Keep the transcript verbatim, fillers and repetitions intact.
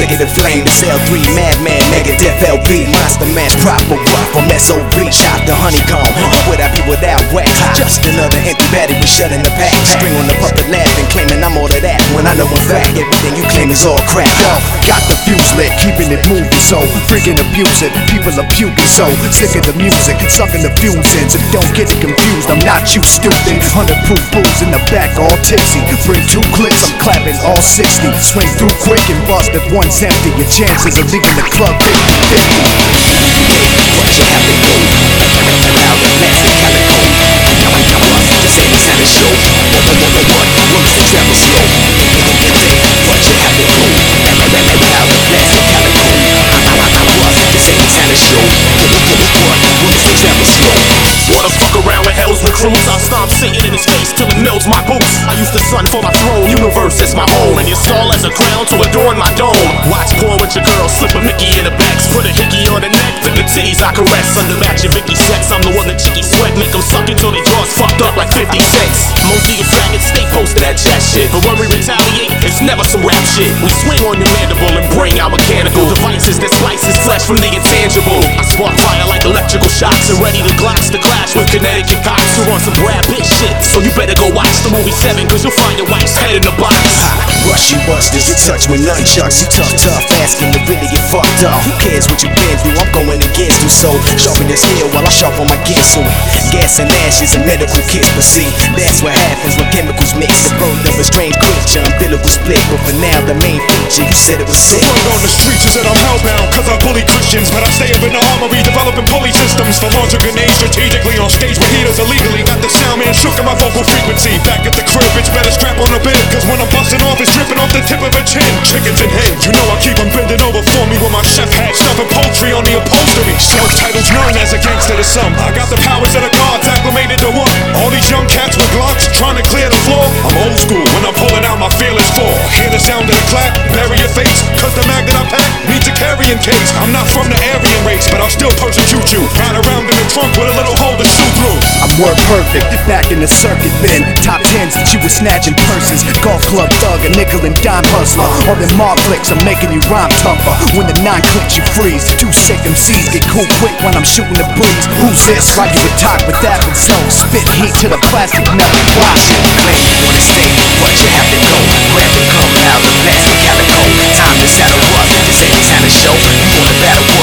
Negative flame, it's L three, Madman, Negative L B, Monster Mash, proper rough from S O B, shot the honeycomb. With our people without wax, just another empty battery we shut in the pack. String on the puppet laughing, claiming I'm all of that, when I know in fact everything you claim is all crap. Yo, got the fuse lit, keeping it moving, so freaking abusing. People are puking, so sick of the music, sucking the fumes in. So don't get it confused, I'm not you stupid. Hundred proof booze in the back, all tipsy. Bring two clips, I'm clapping all sixty. Swing through quick and bust if one's empty. Your chances of leaving the club fifty fifty. What you have to do? Allow the plastic calico. This ain't a Santa show. What, what, what, what, works to travel slow. What you have to do? Allow the plastic calico. This ain't a Santa show. What, what, what, works to travel slow. Wanna fuck around with hell's recruits? I'll stomp Satan in his face till it melts my boots. I used the sun for my throne, universe is my home, and your stall as a crown to adorn my dome. Watch porn with your girl, slip a Mickey in the back, put a hickey on the neck, then the titties I caress. Under matching Vicky sex, I'm the one that chicky sweat, make them suck it till they jaws fucked up like fifty cents. Most of you faggots stay posted that chat shit, but when we retaliate, it's never some rap shit. We swing on your mandible and bring out mechanical devices that slices flesh from the intangible. I spark fire like electrical shocks and ready to glocks to clash with Connecticut cops who want some Brad Pitt shit. So you better go watch the movie Seven, cause you'll find your wife's head in the box. Rush you busters, you touch with nunchucks. You tough, tough, asking to really get fucked up. Who cares what you been through? I'm going against you, so sharpen this heel while I sharpen my gear. So gas and ashes and medical kits, but see, that's what happens when chemicals mix. The birth of a strange creature, umbilical split, but for now the main feature, you said it was sick. Word on the streets is that I'm hellbound, cause I bully Christians, but I stay up in the armory developing pulley systems for launching grenades strategically on stage where heaters illegally. Got the sound man shook in my vocal frequency. Back at the crib, bitch, better strap on the bed, cause when I'm busting off, it's dripping off the tip of a chin. Chickens and heads, you know I keep them bending over for me with my chef hat, stuffing poultry on the upholstery. Self-titles known as a gangster to some. I got the powers of the gods acclimated to what? All these young cats with glocks trying to clear the floor. I'm old school when I'm pulling out my fearless four. Hear the sound of the clap, bury your face, cause the mag that I pack needs a carrying case. I'm not from the Aryan race, but I'll still persecute you. Ride around in the trunk with a little hole to shoot through. I'm word perfect, back in the circuit bin. Top tens that you were snatching purses. Golf club thug, a nickel and dime hustler. All them mob flicks are making you rhyme tougher. When the nine clicks you freeze. Two sick M Cs get cool quick when I'm shooting the breeze. Who's this? Like you would talk with that and so spit heat to the plastic nut. Wash it. Claim you wanna stay, but you have to go. Grab and come out the plastic calico. Time to saddle up, this ain't a Santa show. You wanna battle